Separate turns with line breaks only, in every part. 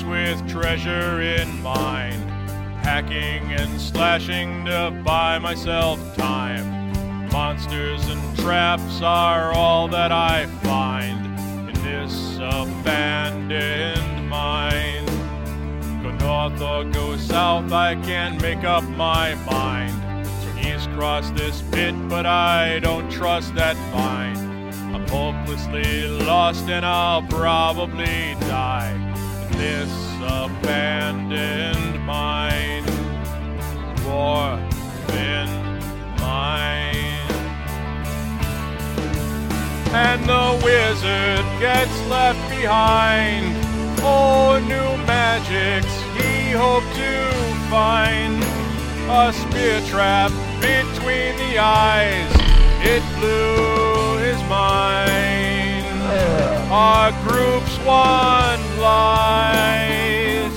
face with treasure in mind, hacking and slashing to buy myself time. Monsters and traps are all that I find in this abandoned mine. Go north or go south, I can't make up my mind. He's crossed this pit, but I don't trust that vine. I'm hopelessly lost and I'll probably die in this abandoned mine. War in mine. And the wizard gets left behind. Oh, new magics he hoped to find. A spear trap between the eyes, it blew his mind. Our group's one lies.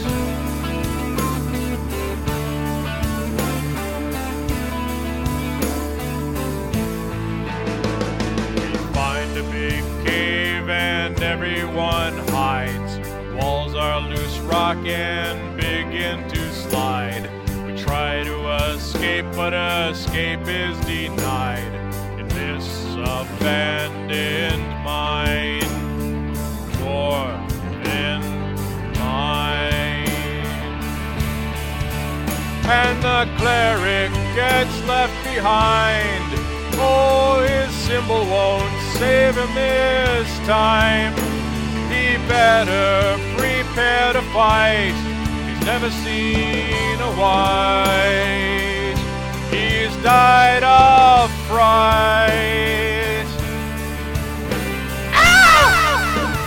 We find a big cave and everyone hides. Walls are loose rock and begin to slide. Try to escape, but escape is denied in this abandoned mine. War in mine. And the cleric gets left behind. Oh, his symbol won't save him this time. He better prepare to fight. Never seen a white. He's died of fright. Ah!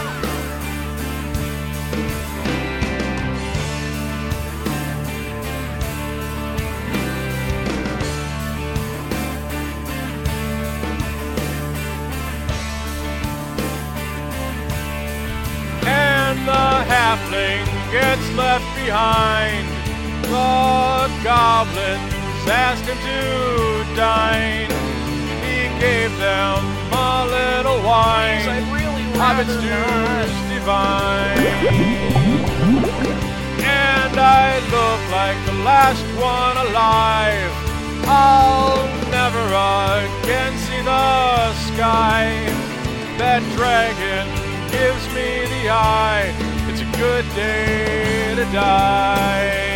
And the halfling gets left behind. The goblins asked him to dine. He gave them a little wine. Hobbit stew's divine. And I look like the last one alive. I'll never again see the sky. That dragon gives me the eye. It's a good day to die.